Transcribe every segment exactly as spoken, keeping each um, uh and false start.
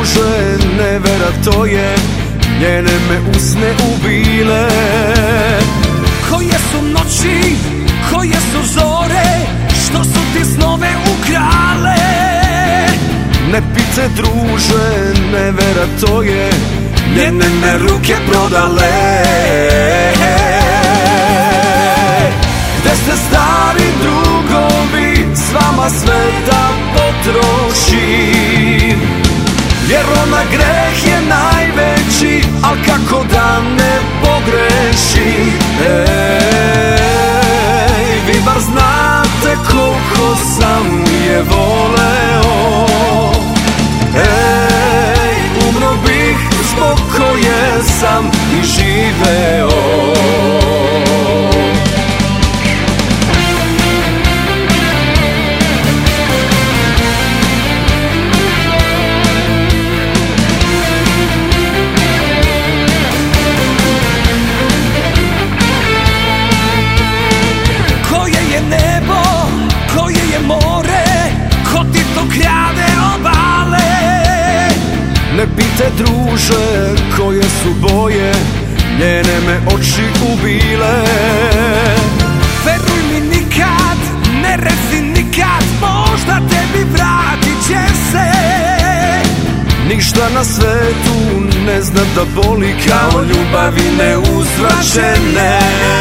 druže, nevera to je, njene me usne ubile. Koje su noći, koje su zore, što su ti snove ukrale? Ne pite druže, nevera to je, njene me ruke prodale. Gde ste stari drugovi, s vama sve da potrošim, jer ona greh je najveći, al kako da ne pogrešim. Ej, vi bar znate koliko sam je voleo. Ej, umro bih zbog koje sam i živeo. Ne pite druže, koje su boje, njene me oči ubile. Veruj mi nikad, ne reci nikad, možda tebi vratit će se. Ništa na svetu ne zna da boli kao ljubavi neuzvraćene.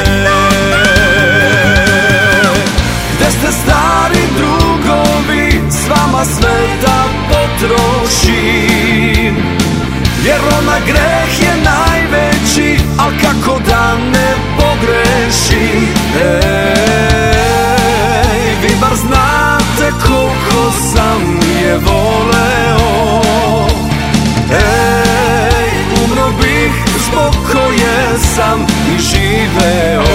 Gde ste stari drugovi, s vama sve da potrošim, jer ona greh je najveći, al kako da ne pogrešim. Ej, vi bar znate koliko sam je voleo. Ej, umro bih zbog koje sam i živeo.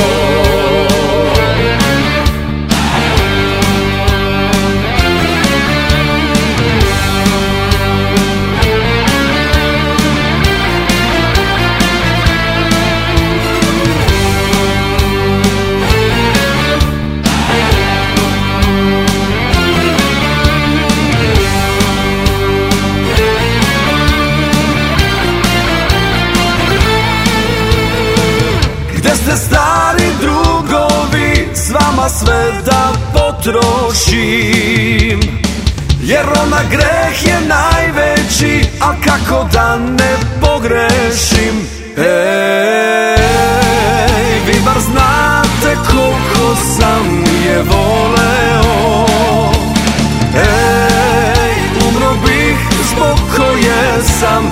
Gde ste stari drugovi, s vama sve da potrošim, jer ona greh je najveći, a kako da ne pogrešim. Ej, vi bar znate koliko sam je voleo. Ej, umro bih zbog koje sam